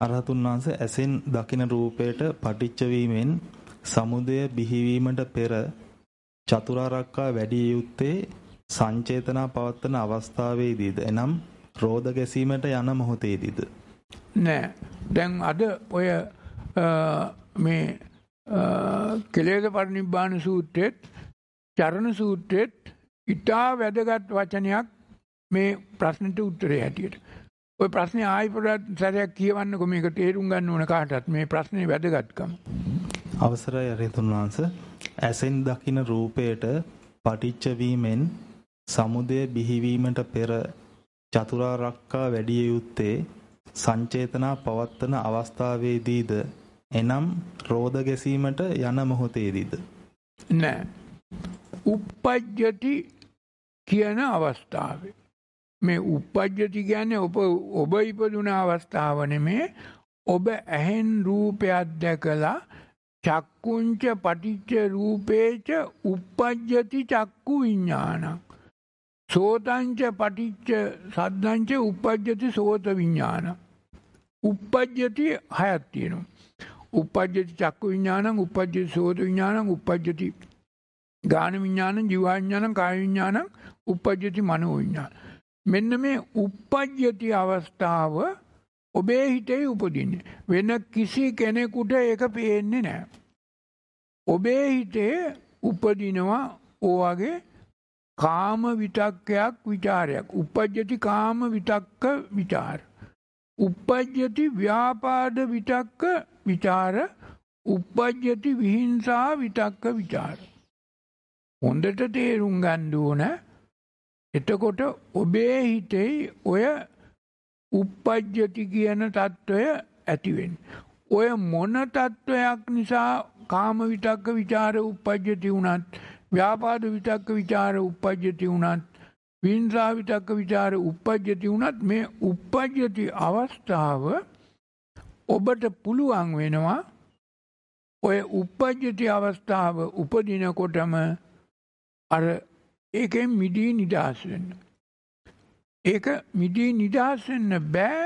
අරහතුන් වහන්සේ ඇසෙන් දකින රූපයට පටිච්ච වීමෙන් සමුදය බිහිවීමට පෙර චතුරාර්යකා වැඩි යුත්තේ සංචේතනා පවත්තන අවස්ථාවේදීද එනම් රෝධ ගැසීමට යන මොහොතේදීද? නෑ. දැන් අද ඔය මේ කෙලෙස් පරිනිබ්බාන සූත්‍රෙත් චරණ සූත්‍රෙත් ඉතා වැදගත් වචනයක් මේ ප්‍රශ්නෙට උත්තරේ හැටියට. ඔය ප්‍රශ්නේ ආයි සැරයක් කියවන්නකො මේක තේරුම් ගන්න ඕන කාටත් මේ ප්‍රශ්නේ වැදගත්කම. අවසරයි අරහතුන් වහන්සේ. ඇසෙන් දකින රූපයට පටිච්ච වීමෙන් සමුදය බිහිවීමට පෙර චතුරාර්යකා වැඩි යුත්තේ සංචේතනා පවත්තන අවස්ථාවේදීද එනම් රෝධ ගැසීමට යන මොහොතේදීද? නෑ. උප්පජ්ජති කියන අවස්ථාවේ මේ උප්පජ්ජති කියන්නේ ඔබ ඉපදුන අවස්ථාව නෙමේ. ඔබ ඇහෙන් රූපයක් දැකලා චක්කුංච පටිච්ච රූපේච උප්පජ්ජති චක්කු විඥානං සෝතංච පටිච්ච සද්දංච උප්පජ්ජති සෝත විඥානං. උප්පජ්ජති හයක් තියෙනවා. උප්පජ්ජති චක්කු විඥානං උප්පජ්ජති සෝත විඥානං උප්පජ්ජති ගාන විඥානං ජීව විඥානං කාය විඥානං උප්පජ්ජති මනෝ විඥානං. මෙන්න මේ උප්පජ්ජති අවස්ථාව ඔබේ හිතේ උපදින්නේ. වෙන කිසි කෙනෙකුට ඒක පේන්නේ නැහැ. ඔබේ හිතේ උපදිනවා ඔයගේ කාම විතක්කයක් විචාරයක්. උපජ්ජති කාම විතක්ක විචාර. උපජ්ජති ව්‍යාපාද විතක්ක විචාර. උපජ්ජති විහිංසා විතක්ක විචාර. හොඳට තේරුම් ගන්න ඕන. එතකොට ඔබේ හිතේ ඔය උප්පජ්ජති කියන తত্ত্বය ඇති වෙන්නේ. ඔය මොන తত্ত্বයක් නිසා කාම විතක්ක ਵਿਚාර උප්පජ්ජති වුණත්, ව්‍යාපාද විතක්ක ਵਿਚාර උප්පජ්ජති වුණත්, විහිංසා විතක්ක ਵਿਚාර උප්පජ්ජති වුණත් මේ උප්පජ්ජති අවස්ථාව ඔබට පුළුවන් වෙනවා ඔය උප්පජ්ජති අවස්ථාව උපදිනකොටම අර ඒකෙන් මිදී නිදහස් වෙන්න. ඒක මිදී නිදහස් වෙන්න බෑ.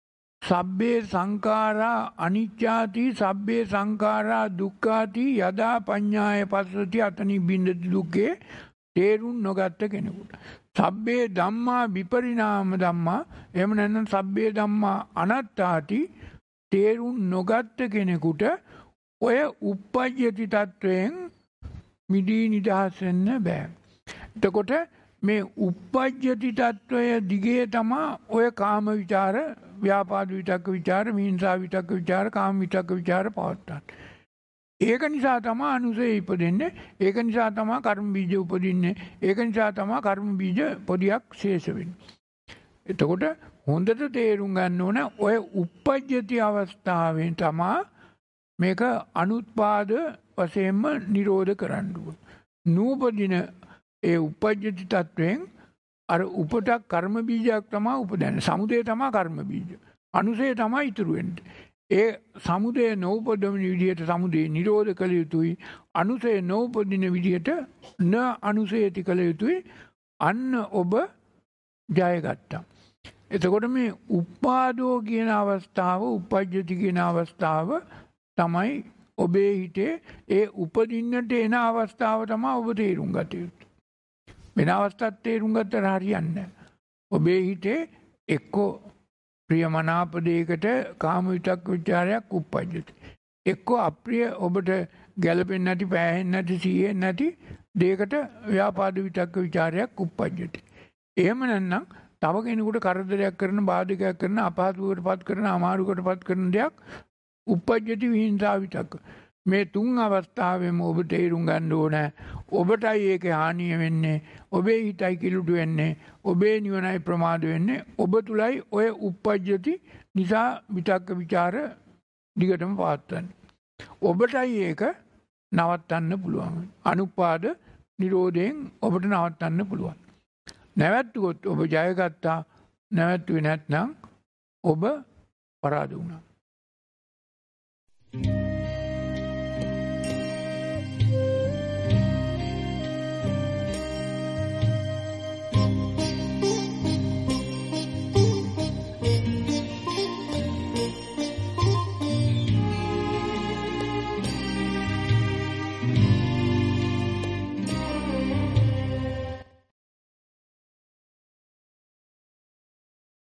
සබ්බේ සංඛාරා අනිච්චාති සබ්බේ සංඛාරා දුක්ඛාති යදා පඤ්ඤාය පස්සති අතනි බින්දති දුක්ඛේ තේරුම් නොගත්ත කෙනෙකුට. සබ්බේ ධම්මා විපරිණාම ධම්මා එහෙම නැත්නම් සබ්බේ ධම්මා අනාත්තාති තේරුම් නොගත්ත කෙනෙකුට ඔය උප්පජ්ජති තත්වයෙන් මිදී නිදහස් වෙන්න බෑ. එතකොට මේ උප්පජ්ජති තත්වය දිගේ තමා ඔය කාම විචාර, ව්‍යාපාද විතක්ක විචාර, විහිංසා විතක්ක විචාර, කාම විතක්ක විචාර පවත්තන. ඒක නිසා තමා අනුසය ඉපදෙන්නේ. ඒක නිසා තමා කර්ම බීජ උපදින්නේ. ඒක නිසා තමා කර්ම බීජ පොඩියක් ශේෂ වෙන්නේ. එතකොට හොඳට තේරුම් ගන්න ඕන ඔය උප්පජ්ජති අවස්ථාවෙන් තමා මේක අනුත්පාද වශයෙන්ම නිරෝධ කරන්න ඕන. නූපදින ඒ උපජ්ජති තත්වයෙන් අර උපටක් කර්ම බීජයක් තමයි උපදන්නේ. සමුදය තමයි කර්ම බීජ. අනුසය තමයි ඉතුරු වෙන්නේ. ඒ සමුදය නෝපදමින විදිහට සමුදය නිරෝධ කළ යුතුයි. අනුසය නෝපදින විදිහට න අනුසයති කළ යුතුයි. අන්න ඔබ ජයගත්තා. එතකොට මේ උපාදෝ කියන අවස්ථාව, උපජ්ජති කියන අවස්ථාව තමයි ඔබේ හිතේ ඒ උපදින්නට එන අවස්ථාව තමයි ඔබ තේරුම් ගත යුතු. වෙන අවස්ථාවක් තේරුම් ගත්තට හරියන්නේ නැහැ. ඔබේ හිතේ එක්කෝ ප්‍රියමනාප දෙයකට කාම විතක්ක ਵਿਚාරයක් උප්පජ්ජති. එක්කෝ අප්‍රිය ඔබට ගැළපෙන්නේ නැති, පෑහෙන්නේ නැති, සීයෙන් නැති දෙයකට ව්‍යාපාද විතක්ක ਵਿਚාරයක් උප්පජ්ජති. එහෙම නැත්නම් තව කෙනෙකුට කරදරයක් කරන, බාධකයක් කරන, අපහසුවකටපත් කරන, අමාරුකටපත් කරන දෙයක් උපජ්ජති විහිංසා විතක්ක. මේ තුන් අවස්ථාවෙම ඔබ තේරුම් ගන්න ඕන ඔබටයි ඒකේ හානිය වෙන්නේ, ඔබේ හිතයි කිලුට වෙන්නේ, ඔබේ නිවනයි ප්‍රමාද වෙන්නේ, ඔබ තුලයි ඔය උපජ්ජති නිසා විතක්ක ਵਿਚාර දිගටම පවත්වන්නේ. ඔබටයි ඒක නවත්තන්න පුළුවන්. අනුපාද නිරෝධයෙන් ඔබට නවත්තන්න පුළුවන්. නැවැත්තුවොත් ඔබ ජයගත්තා. නැවැත්තුවේ නැත්නම් ඔබ පරාද වුණා.